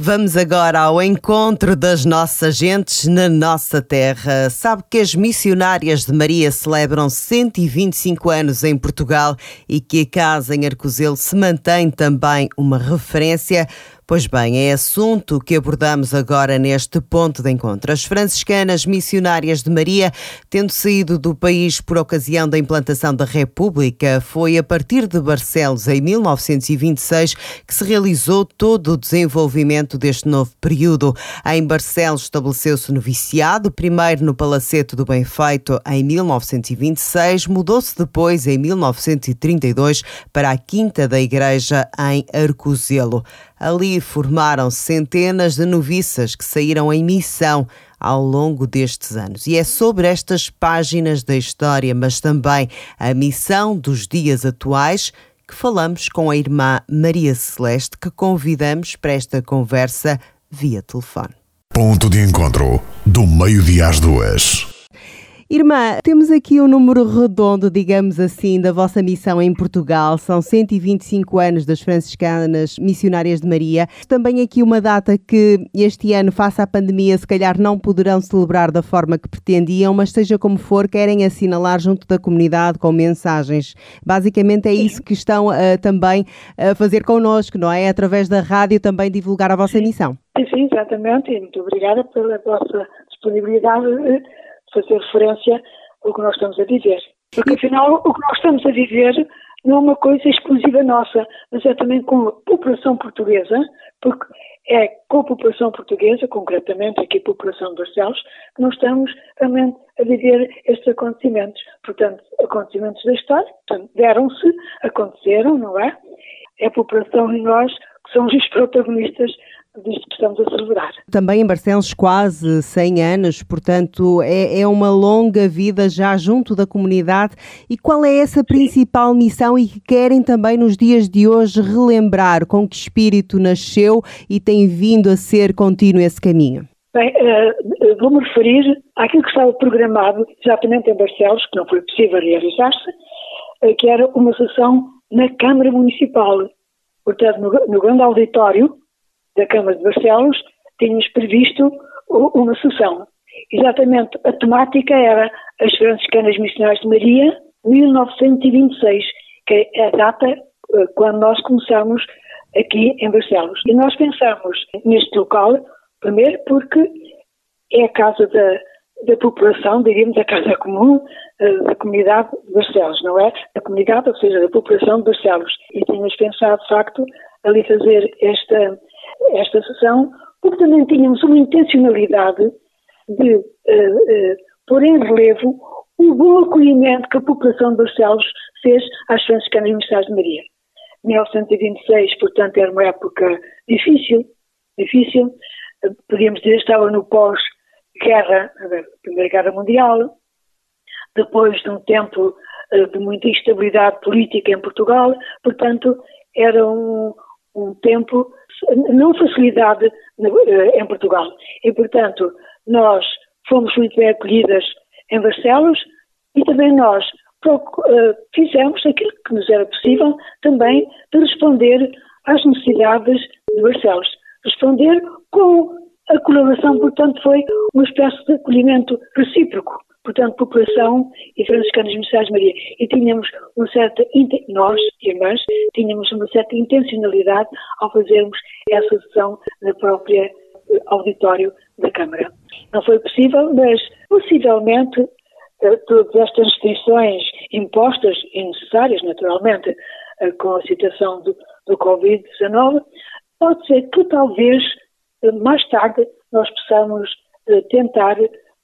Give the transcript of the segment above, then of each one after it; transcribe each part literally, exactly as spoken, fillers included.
Vamos agora ao encontro das nossas gentes na nossa terra. Sabe que as Missionárias de Maria celebram cento e vinte e cinco anos em Portugal e que a casa em Arcozelo se mantém também uma referência? Pois bem, é assunto que abordamos agora neste ponto de encontro. As franciscanas Missionárias de Maria, tendo saído do país por ocasião da implantação da República, foi a partir de Barcelos, em mil novecentos e vinte e seis, que se realizou todo o desenvolvimento deste novo período. Em Barcelos estabeleceu-se o noviciado, primeiro no Palacete do Bem-Feito em mil novecentos e vinte e seis, mudou-se depois em mil novecentos e trinta e dois para a Quinta da Igreja em Arcozelo. Ali formaram centenas de noviças que saíram em missão ao longo destes anos. E é sobre estas páginas da história, mas também a missão dos dias atuais, que falamos com a irmã Maria Celeste, que convidamos para esta conversa via telefone. Ponto de encontro, do meio-dia às duas. Irmã, temos aqui um número redondo, digamos assim, da vossa missão em Portugal. São cento e vinte e cinco anos das franciscanas Missionárias de Maria. Também aqui uma data que este ano, face à pandemia, se calhar não poderão celebrar da forma que pretendiam, mas seja como for, querem assinalar junto da comunidade com mensagens. Basicamente é isso que estão uh, também a fazer connosco, não é? Através da rádio também divulgar a vossa missão. Sim, sim, exatamente. E muito obrigada pela vossa disponibilidade de fazer referência ao que nós estamos a viver. Porque, afinal, o que nós estamos a viver não é uma coisa exclusiva nossa, mas é também com a população portuguesa, porque é com a população portuguesa, concretamente aqui a população de Barcelos, que nós estamos realmente a viver estes acontecimentos. Portanto, acontecimentos da história, portanto, deram-se, aconteceram, não é? É a população e nós que somos os protagonistas disto que estamos a celebrar. Também em Barcelos quase cem anos, portanto é, é uma longa vida já junto da comunidade. E qual é essa principal missão e que querem também nos dias de hoje relembrar? Com que espírito nasceu e tem vindo a ser contínuo esse caminho? Bem, uh, vou-me referir àquilo que estava programado exatamente em Barcelos, que não foi possível realizar-se, uh, que era uma sessão na Câmara Municipal. Portanto, no, no grande auditório da Câmara de Barcelos, tínhamos previsto uma sessão. Exatamente, a temática era as franciscanas Missionárias de Maria, mil novecentos e vinte e seis, que é a data quando nós começamos aqui em Barcelos. E nós pensamos neste local, primeiro porque é a casa da, da população, diríamos a casa comum da comunidade de Barcelos, não é? Da comunidade, ou seja, da população de Barcelos. E tínhamos pensado, de facto, ali fazer esta esta sessão, porque também tínhamos uma intencionalidade de uh, uh, pôr em relevo o bom acolhimento que a população de Barcelos fez às franciscanas Missionárias de Maria. mil novecentos e vinte e seis, portanto, era uma época difícil, difícil, uh, podíamos dizer, estava no pós-guerra, a Primeira Guerra Mundial, depois de um tempo uh, de muita instabilidade política em Portugal, portanto, era um, um tempo não facilidade em Portugal. E, portanto, nós fomos muito bem acolhidas em Barcelos e também nós fizemos aquilo que nos era possível também de responder às necessidades de Barcelos. Responder com a colaboração, portanto, foi uma espécie de acolhimento recíproco. Portanto, população e franciscanas Missionárias de Maria. E tínhamos uma certa, nós, irmãs, tínhamos uma certa intencionalidade ao fazermos essa sessão na própria auditório da Câmara. Não foi possível, mas possivelmente todas estas restrições impostas e necessárias, naturalmente, com a situação do, do covid dezenove, pode ser que talvez mais tarde nós possamos tentar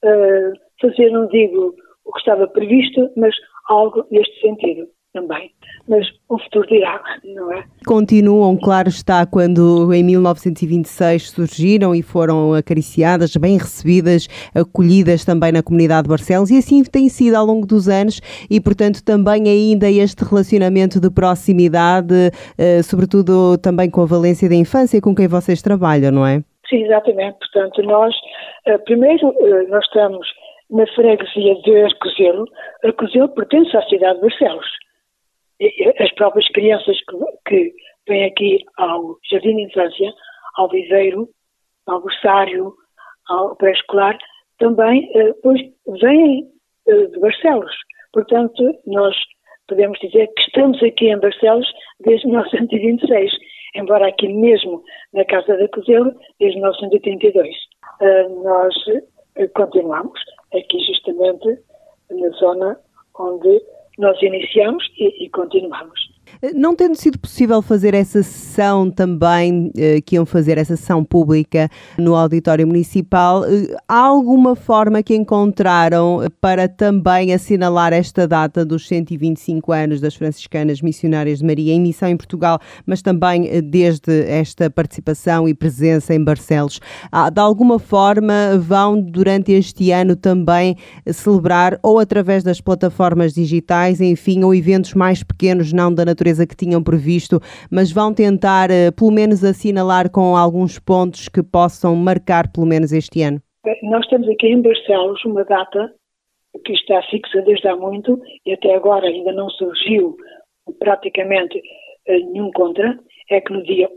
fazer, não digo o que estava previsto, mas algo neste sentido também. Mas o futuro dirá, não é? Continuam, claro está, quando em mil novecentos e vinte e seis surgiram e foram acariciadas, bem recebidas, acolhidas também na comunidade de Barcelos, e assim tem sido ao longo dos anos e, portanto, também ainda este relacionamento de proximidade, sobretudo também com a Valência da Infância, com quem vocês trabalham, não é? Sim, exatamente. Portanto, nós, primeiro, nós estamos na freguesia de Arcozelo. Arcozelo pertence à cidade de Barcelos. As próprias crianças que, que vêm aqui ao Jardim de Infância, ao viveiro, ao berçário, ao pré-escolar, também pois, vêm de Barcelos. Portanto, nós podemos dizer que estamos aqui em Barcelos desde mil novecentos e vinte e seis, embora aqui mesmo na Casa da Cozelo desde mil novecentos e trinta e dois. Uh, nós uh, continuamos aqui justamente na zona onde nós iniciamos e, e continuamos. Não tendo sido possível fazer essa sessão também, que iam fazer essa sessão pública no auditório municipal, há alguma forma que encontraram para também assinalar esta data dos cento e vinte e cinco anos das Franciscanas Missionárias de Maria em missão em Portugal, mas também desde esta participação e presença em Barcelos? De alguma forma vão durante este ano também celebrar ou através das plataformas digitais, enfim, ou eventos mais pequenos, não da natureza que tinham previsto, mas vão tentar, pelo menos, assinalar com alguns pontos que possam marcar, pelo menos, este ano? Nós temos aqui em Barcelos uma data que está fixa desde há muito e até agora ainda não surgiu praticamente nenhum contra, é que no dia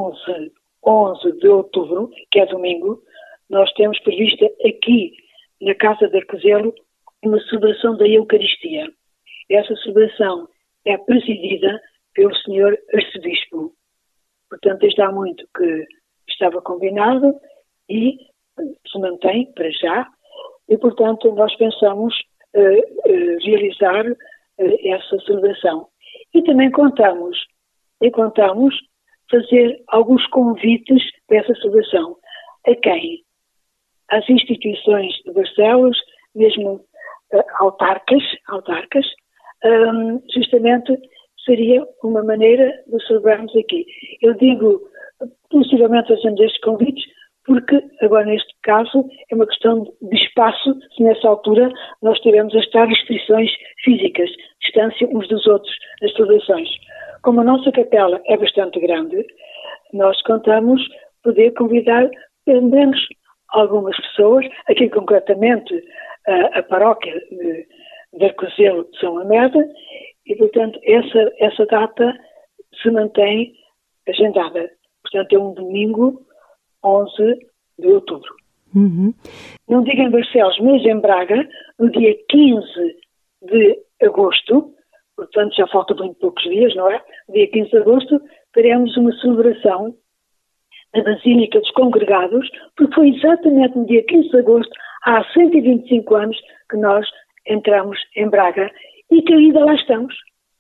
onze de outubro, que é domingo, nós temos prevista aqui na Casa de Arcozelo uma celebração da Eucaristia. Essa celebração é presidida pelo senhor Arcebispo. Portanto, desde há muito que estava combinado e se mantém para já. E, portanto, nós pensamos uh, uh, realizar uh, essa celebração. E também contamos, e contamos fazer alguns convites para essa celebração. A quem? Às instituições de Barcelos, mesmo uh, autarcas, autarcas, Um, justamente seria uma maneira de celebrarmos aqui. Eu digo, possivelmente fazemos estes convites, porque agora neste caso é uma questão de espaço, se nessa altura nós tivermos as tais restrições físicas, distância uns dos outros, nas celebrações. Como a nossa capela é bastante grande, nós contamos poder convidar pelo menos algumas pessoas, aqui concretamente a, a paróquia de de Arcozelo de São Améda, e, portanto, essa, essa data se mantém agendada. Portanto, é um domingo, onze de outubro. Uhum. Não digo em Barcelos, mas em Braga, no dia quinze de agosto, portanto, já falta muito poucos dias, não é? No dia quinze de agosto, teremos uma celebração na Basílica dos Congregados, porque foi exatamente no dia quinze de agosto, há cento e vinte e cinco anos, que nós entramos em Braga e que ainda lá estamos.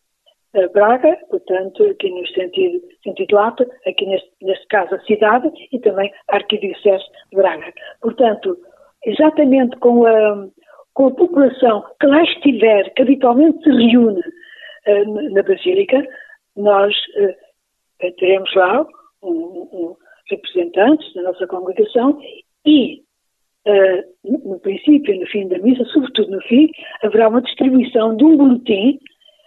A Braga, portanto, aqui no sentido, sentido lato, aqui neste, neste caso a cidade e também a Arquidiocese de Braga. Portanto, exatamente com a, com a população que lá estiver, que habitualmente se reúne uh, na Basílica, nós uh, teremos lá um, um, representantes da nossa congregação e Uh, no princípio e no fim da missa, sobretudo no fim, haverá uma distribuição de um boletim,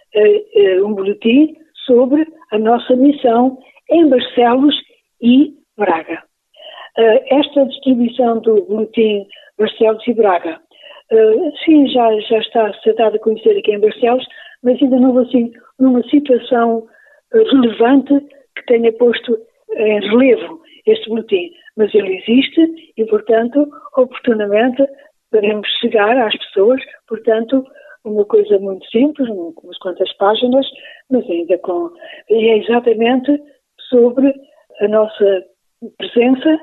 uh, uh, um boletim sobre a nossa missão em Barcelos e Braga. Uh, esta distribuição do boletim Barcelos e Braga, uh, sim, já, já está a ser dada a conhecer aqui em Barcelos, mas ainda não assim numa situação uh, relevante que tenha posto em relevo este boletim. Mas ele existe e, portanto, oportunamente podemos chegar às pessoas, portanto, uma coisa muito simples, umas quantas páginas, mas ainda com... E é exatamente sobre a nossa presença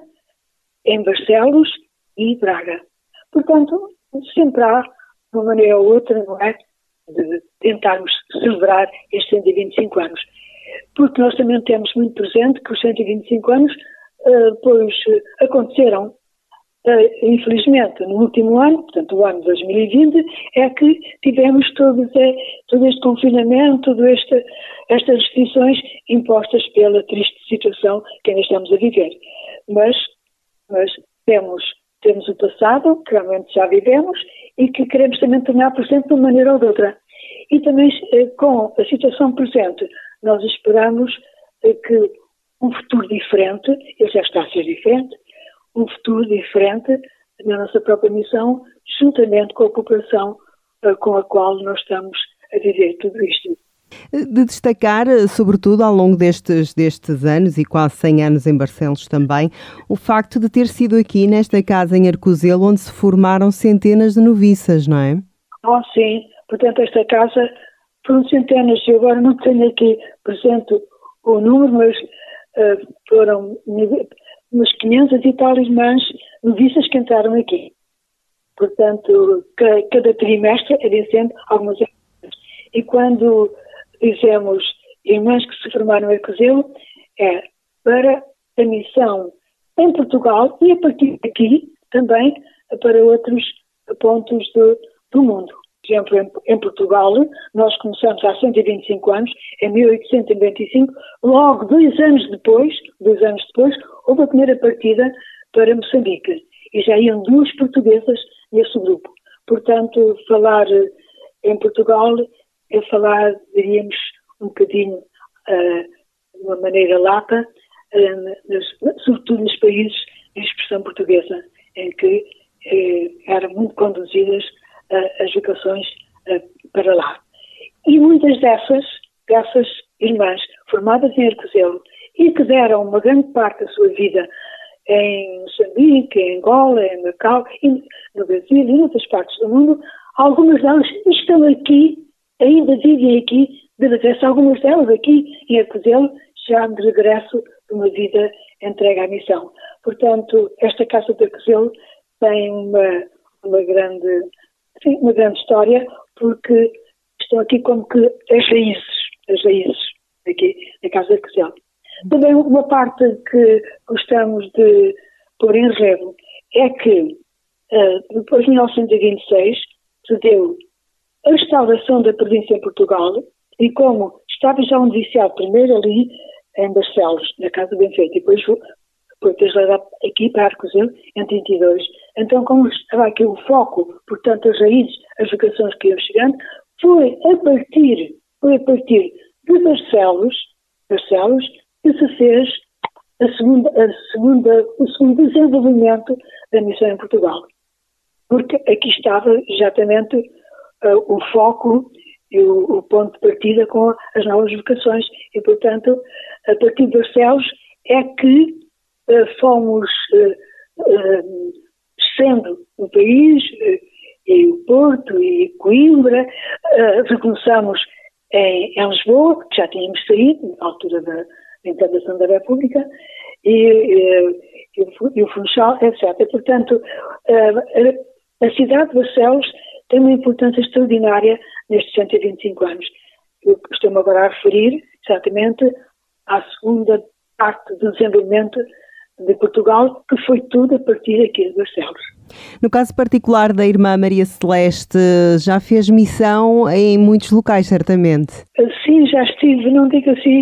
em Barcelos e Braga. Portanto, sempre há, de uma maneira ou outra, não é, de tentarmos celebrar estes cento e vinte e cinco anos. Porque nós também temos muito presente que os cento e vinte e cinco anos Uh, pois uh, aconteceram, uh, infelizmente, no último ano, portanto o ano de dois mil e vinte, é que tivemos todo, é, todo este confinamento, todas esta, estas restrições impostas pela triste situação que ainda estamos a viver. Mas, mas temos, temos o passado, que realmente já vivemos, e que queremos também tornar presente de uma maneira ou de outra. E também uh, com a situação presente, nós esperamos uh, que um futuro diferente, ele já está a ser diferente, um futuro diferente na nossa própria missão, juntamente com a população uh, com a qual nós estamos a viver tudo isto. De destacar, sobretudo ao longo destes, destes anos e quase cem anos em Barcelos também, o facto de ter sido aqui nesta casa em Arcozelo onde se formaram centenas de noviças, não é? Oh, sim. Portanto, esta casa foram centenas, eu agora não tenho aqui presente o número, mas uh, foram umas quinhentas e tal irmãs noviças que entraram aqui. Portanto, ca, cada trimestre era sempre algumas irmãs. E quando dizemos irmãs que se formaram em Arcozelo, é para a missão em Portugal e a partir daqui também para outros pontos do, do mundo. Por exemplo, em, em Portugal, nós começamos há cento e vinte e cinco anos, em mil oitocentos e noventa e cinco, logo dois anos depois, dois anos depois, houve a primeira partida para Moçambique. E já iam duas portuguesas nesse grupo. Portanto, falar em Portugal é falar, diríamos, um bocadinho uh, de uma maneira lata, uh, nas, sobretudo nos países de expressão portuguesa, em que uh, eram muito conduzidas uh, as vocações uh, para lá. E muitas dessas, dessas irmãs formadas em Arcozelo e que deram uma grande parte da sua vida em Moçambique, em Angola, em Macau, no Brasil e em outras partes do mundo, algumas delas estão aqui, ainda vivem aqui de regresso, algumas delas aqui em Arcozelo, já de regresso de uma vida entregue à missão. Portanto, esta Casa de Arcozelo tem uma, uma, grande, sim, uma grande história, porque estão aqui como que as raízes, as raízes aqui da Casa de Arcozelo. Também uma parte que gostamos de pôr em relevo é que, uh, depois de mil novecentos e vinte e seis, se deu a restauração da província em Portugal e como estava já um noviciado primeiro ali em Barcelos, na Casa Bem Feita, e depois foi trasladado aqui para Arcozelo em trinta e dois. Então, como estava aqui o foco, portanto, as raízes, as vocações que iam chegando, foi a partir, foi a partir de Barcelos, Barcelos, que se fez a segunda, a segunda, o segundo desenvolvimento da missão em Portugal. Porque aqui estava exatamente uh, o foco e o, o ponto de partida com as novas vocações. E, portanto, a partir de Barcelos é que uh, fomos uh, uh, descendo o país, uh, e o Porto, e Coimbra, uh, recomeçamos em, em Lisboa, que já tínhamos saído, na altura da da implantação da República, e, e, e o Funchal, etcétera. Portanto, a, a cidade de Barcelos tem uma importância extraordinária nestes cento e vinte e cinco anos. Eu estou-me agora a referir exatamente à segunda parte do desenvolvimento de Portugal, que foi tudo a partir aqui de Barcelos. No caso particular da irmã Maria Celeste, já fez missão em muitos locais, certamente? Sim, já estive, não digo assim,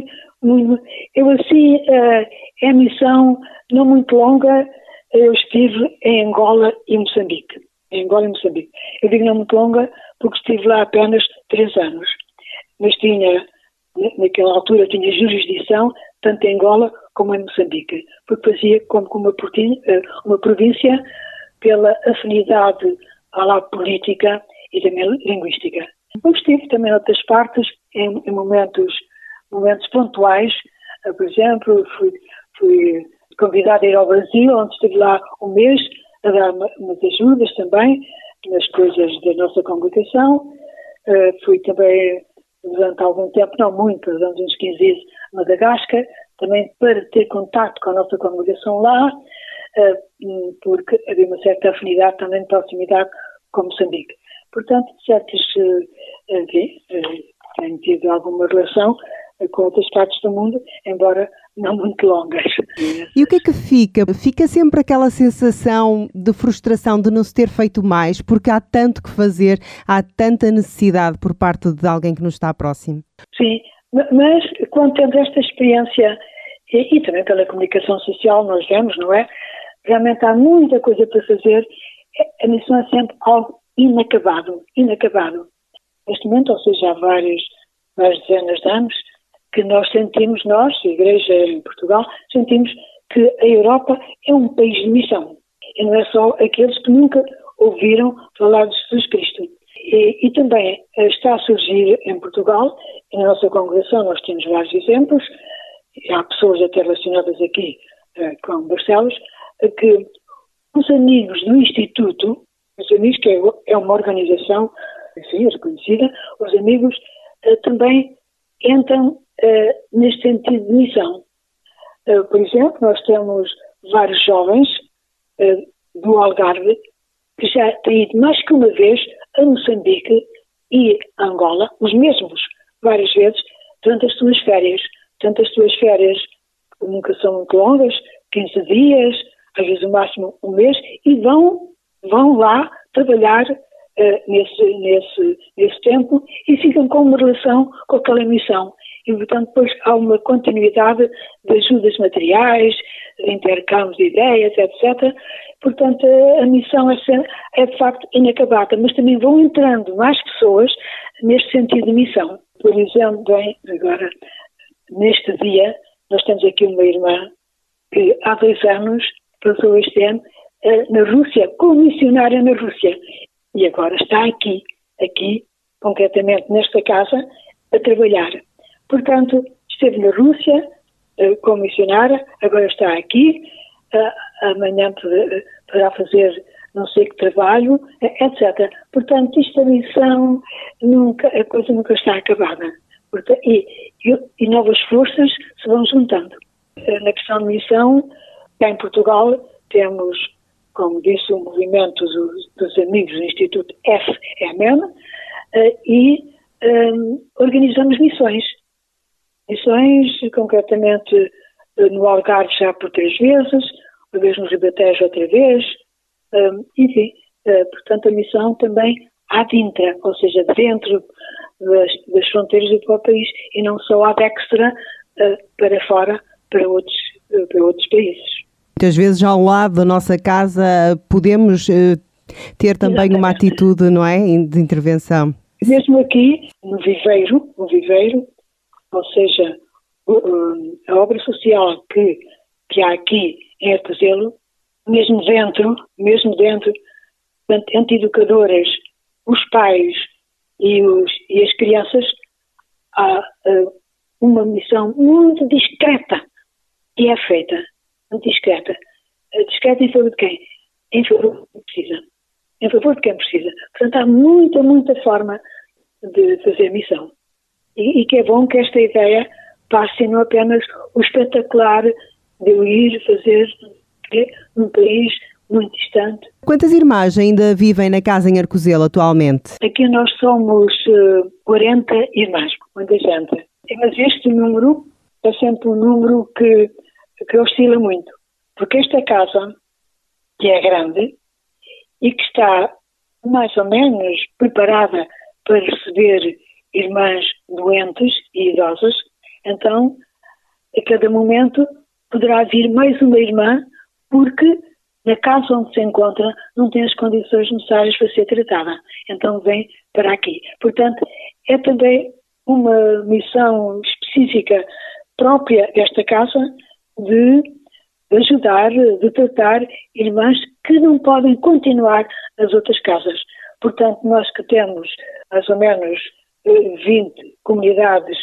eu assim, é missão não muito longa, eu estive em Angola e Moçambique. Em Angola e Moçambique. Eu digo não muito longa porque estive lá apenas três anos. Mas tinha, naquela altura, tinha jurisdição, tanto em Angola como em Moçambique. Porque fazia como uma, uma província pela afinidade à lá política e também linguística. Eu estive também em outras partes, em, em momentos momentos pontuais, por exemplo, fui, fui convidada a ir ao Brasil, onde estive lá um mês a dar umas ajudas também nas coisas da nossa congregação. Uh, fui também durante algum tempo, não muito, durante uns quinze dias, a Madagascar, também para ter contato com a nossa congregação lá, uh, porque havia uma certa afinidade também de proximidade com Moçambique. Portanto, certas, uh, enfim, uh, tenho tido alguma relação com outras partes do mundo, embora não muito longas. E o que é que fica? Fica sempre aquela sensação de frustração de não se ter feito mais, porque há tanto que fazer, há tanta necessidade por parte de alguém que nos está próximo. Sim, mas quando temos esta experiência, e, e também pela comunicação social, nós vemos, não é? Realmente há muita coisa para fazer, a missão é sempre algo inacabado, inacabado. Neste momento, ou seja, há várias, várias dezenas de anos, que nós sentimos, nós, a Igreja em Portugal, sentimos que a Europa é um país de missão. E não é só aqueles que nunca ouviram falar de Jesus Cristo. E, e também está a surgir em Portugal, e na nossa congregação nós temos vários exemplos, e há pessoas até relacionadas aqui uh, com Barcelos, uh, que os amigos do Instituto, os amigos que é, é uma organização, enfim, reconhecida, os amigos uh, também entram uh, neste sentido de missão. Uh, por exemplo, nós temos vários jovens uh, do Algarve que já têm ido mais que uma vez a Moçambique e a Angola, os mesmos, várias vezes, durante as suas férias. Durante as suas férias, que nunca são muito longas, quinze dias, às vezes o máximo um mês, e vão, vão lá trabalhar uh, nesse, nesse, nesse tempo e ficam com uma relação com aquela missão. E, portanto, depois há uma continuidade de ajudas materiais, de intercâmbios de ideias, etcétera. Portanto, a, a missão é, é, de facto, inacabada, mas também vão entrando mais pessoas neste sentido de missão. Por exemplo, bem, agora, neste dia, nós temos aqui uma irmã que há dois anos passou este ano uh, na Rússia, como missionária na Rússia. E agora está aqui, aqui, concretamente nesta casa, a trabalhar. Portanto, esteve na Rússia uh, como missionária, agora está aqui, uh, amanhã poderá fazer não sei que trabalho, uh, etcétera. Portanto, isto é missão, nunca, a coisa nunca está acabada. Portanto, e, e, e novas forças se vão juntando. Uh, na questão de missão, cá em Portugal temos, como disse, o movimento dos, dos amigos do Instituto F M M uh, e um, organizamos missões. Missões, concretamente no Algarve já por três vezes, uma vez no Ribatejo outra vez, um, enfim, uh, portanto a missão também ad intra, ou seja, dentro das, das fronteiras do próprio país e não só ad extra uh, para fora, para outros, uh, para outros países. Muitas vezes ao lado da nossa casa podemos uh, ter também Exatamente. Uma atitude, não é, de intervenção. Mesmo aqui, no Viveiro, no Viveiro, ou seja, a obra social que, que há aqui em Arcozelo, mesmo dentro, mesmo dentro, entre educadoras, os pais e, os, e as crianças, há uh, uma missão muito discreta que é feita, muito discreta. Discreta em favor de quem? Em favor de quem precisa. Em favor de quem precisa. Portanto, há muita, muita forma de fazer missão. E, e que é bom que esta ideia passe não apenas o espetacular de eu ir fazer num país muito distante. Quantas irmãs ainda vivem na casa em Arcozelo atualmente? Aqui nós somos uh, quarenta irmãs, muita gente. Mas este número é sempre um número que, que oscila muito. Porque esta casa, que é grande e que está mais ou menos preparada para receber irmãs doentes e idosas, então, a cada momento, poderá vir mais uma irmã, porque na casa onde se encontra não tem as condições necessárias para ser tratada. Então, vem para aqui. Portanto, é também uma missão específica própria desta casa de ajudar, de tratar irmãs que não podem continuar nas outras casas. Portanto, nós que temos mais ou menos vinte comunidades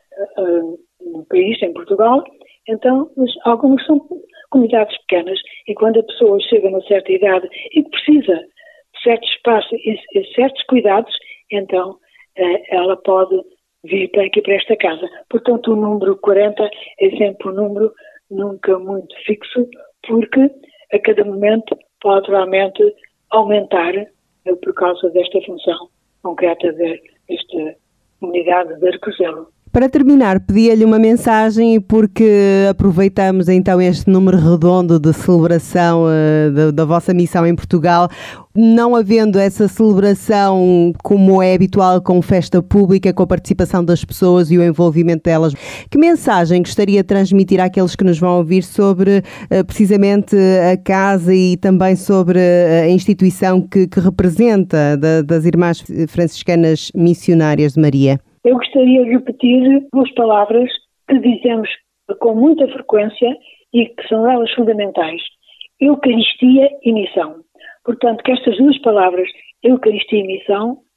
uh, no país, em Portugal, então mas algumas são comunidades pequenas e quando a pessoa chega a uma certa idade e precisa de certo espaço e, e certos cuidados, então uh, ela pode vir para aqui para esta casa. Portanto, o número quarenta é sempre um número nunca muito fixo, porque a cada momento pode realmente aumentar uh, por causa desta função concreta desta comunidade de Arcozelo. Para terminar, pedia-lhe uma mensagem porque aproveitamos então este número redondo de celebração uh, da, da vossa missão em Portugal, não havendo essa celebração como é habitual com festa pública, com a participação das pessoas e o envolvimento delas. Que mensagem gostaria de transmitir àqueles que nos vão ouvir sobre uh, precisamente a casa e também sobre a instituição que, que representa da, das Irmãs Franciscanas Missionárias de Maria? Eu gostaria de repetir duas palavras que dizemos com muita frequência e que são elas fundamentais. Eucaristia e missão. Portanto, que estas duas palavras, Eucaristia e missão,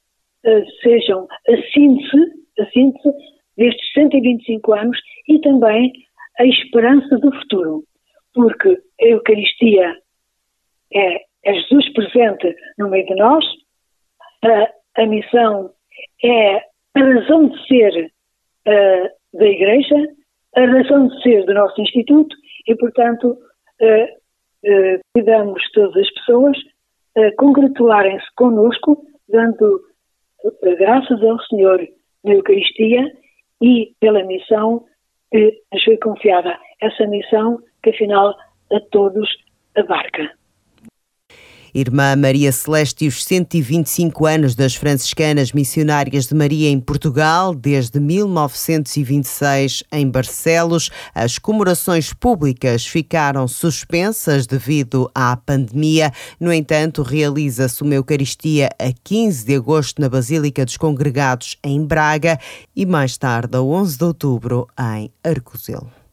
uh, sejam a síntese, a síntese destes cento e vinte e cinco anos e também a esperança do futuro, porque a Eucaristia é, é Jesus presente no meio de nós, a, a missão é a razão de ser uh, da Igreja, a razão de ser do nosso Instituto e, portanto, uh, uh, convidamos todas as pessoas a congratularem-se connosco, dando graças ao Senhor na Eucaristia e pela missão que nos foi confiada. Essa missão que, afinal, a todos abarca. Irmã Maria Celeste e os cento e vinte e cinco anos das Franciscanas Missionárias de Maria em Portugal, desde mil novecentos e vinte e seis em Barcelos. As comemorações públicas ficaram suspensas devido à pandemia. No entanto, realiza-se uma Eucaristia a quinze de agosto na Basílica dos Congregados em Braga e mais tarde, a onze de outubro, em Arcozelo.